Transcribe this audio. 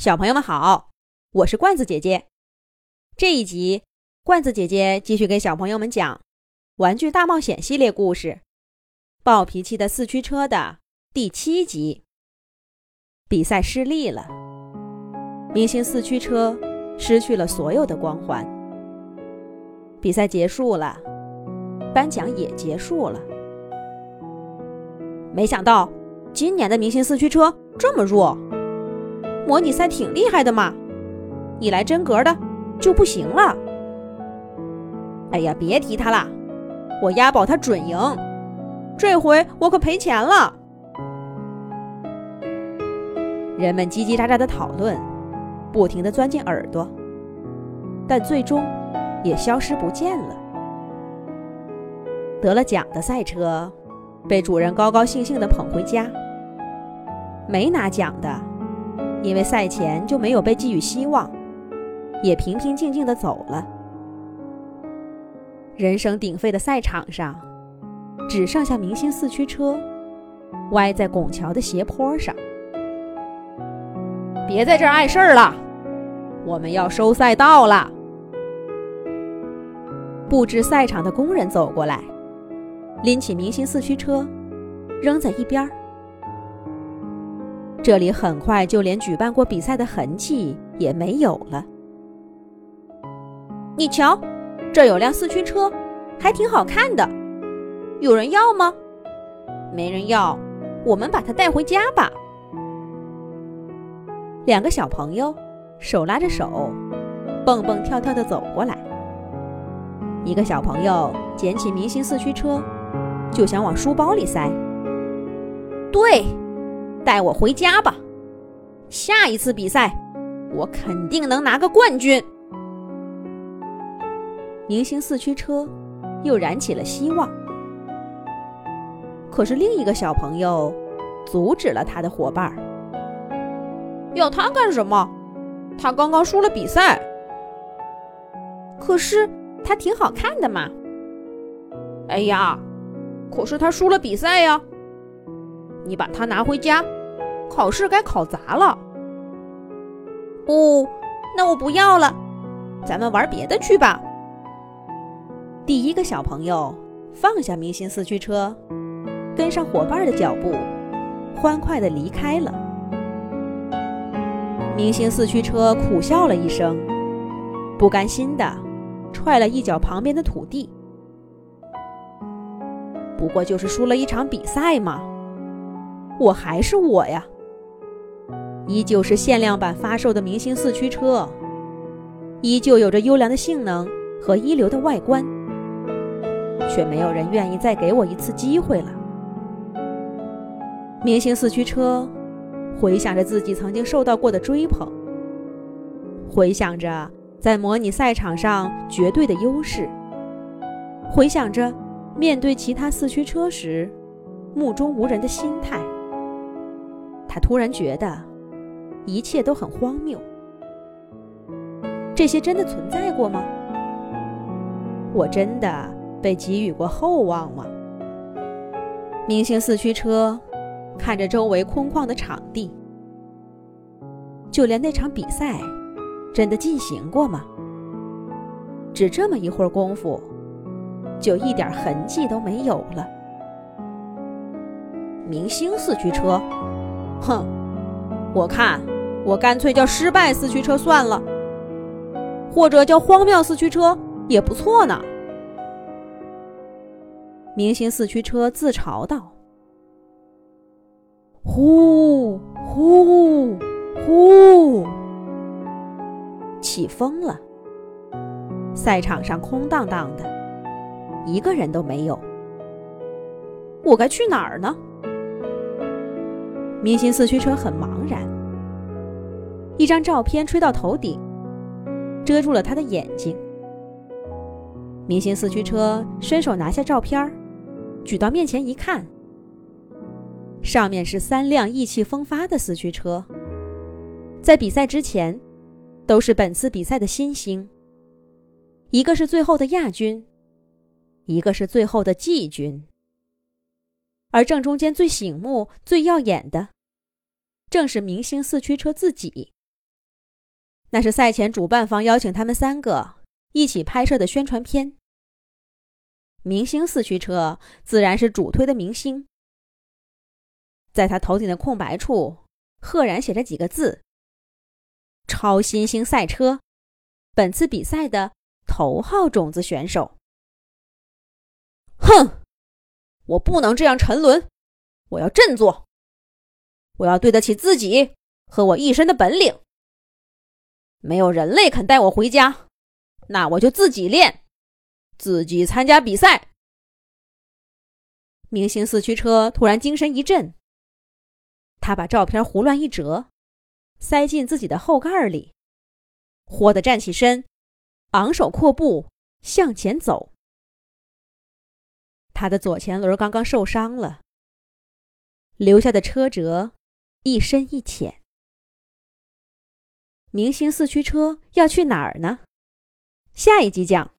小朋友们好，我是罐子姐姐。这一集，罐子姐姐继续给小朋友们讲《玩具大冒险》系列故事《暴脾气的四驱车》的第7集。比赛失利了，明星四驱车失去了所有的光环。比赛结束了，颁奖也结束了。没想到今年的明星四驱车这么弱，模拟赛挺厉害的嘛，一来真格的就不行了。哎呀，别提他了，我押宝他准赢，这回我可赔钱了。人们叽叽喳喳的讨论，不停地钻进耳朵，但最终也消失不见了。得了奖的赛车被主人高高兴兴地捧回家，没拿奖的因为赛前就没有被寄予希望，也平平静静地走了。人声鼎沸的赛场上，只剩下明星四驱车歪在拱桥的斜坡上。别在这儿碍事儿了，我们要收赛道了。布置赛场的工人走过来，拎起明星四驱车扔在一边。这里很快就连举办过比赛的痕迹也没有了。你瞧，这有辆四驱车，还挺好看的，有人要吗？没人要，我们把它带回家吧。2个小朋友手拉着手，蹦蹦跳跳地走过来。一个小朋友捡起明星四驱车，就想往书包里塞。对，带我回家吧，下一次比赛我肯定能拿个冠军。明星四驱车又燃起了希望。可是另一个小朋友阻止了他的伙伴。要他干什么？他刚刚输了比赛。可是他挺好看的嘛。哎呀，可是他输了比赛呀。你把它拿回家，考试该考砸了。哦，那我不要了，咱们玩别的去吧。第一个小朋友放下明星四驱车，跟上伙伴的脚步，欢快地离开了。明星四驱车苦笑了一声，不甘心地踹了一脚旁边的土地。不过就是输了一场比赛嘛，我还是我呀，依旧是限量版发售的明星四驱车，依旧有着优良的性能和一流的外观，却没有人愿意再给我一次机会了。明星四驱车回想着自己曾经受到过的追捧，回想着在模拟赛场上绝对的优势，回想着面对其他四驱车时目中无人的心态，他突然觉得一切都很荒谬。这些真的存在过吗？我真的被给予过厚望吗？明星四驱车看着周围空旷的场地，就连那场比赛真的进行过吗？只这么一会儿功夫，就一点痕迹都没有了。明星四驱车，哼，我看我干脆叫失败四驱车算了，或者叫荒谬四驱车也不错呢。明星四驱车自嘲道。呼呼呼，起风了，赛场上空荡荡的，一个人都没有。我该去哪儿呢？明星四驱车很茫然，一张照片吹到头顶，遮住了他的眼睛。明星四驱车伸手拿下照片，举到面前一看，上面是3辆意气风发的四驱车，在比赛之前都是本次比赛的新星，一个是最后的亚军，一个是最后的季军。而正中间最醒目最耀眼的正是明星四驱车自己。 那是赛前主办方邀请他们3个一起拍摄的宣传片。明星四驱车自然是主推的明星。在他头顶的空白处赫然写着几个字：超新星赛车，本次比赛的头号种子选手。哼，我不能这样沉沦，我要振作，我要对得起自己和我一身的本领。没有人类肯带我回家，那我就自己练，自己参加比赛。明星四驱车突然精神一振，他把照片胡乱一折，塞进自己的后盖里，豁地站起身，昂首阔步向前走。他的左前轮刚刚受伤了，留下的车辙一深一浅。明星四驱车要去哪儿呢？下一集讲。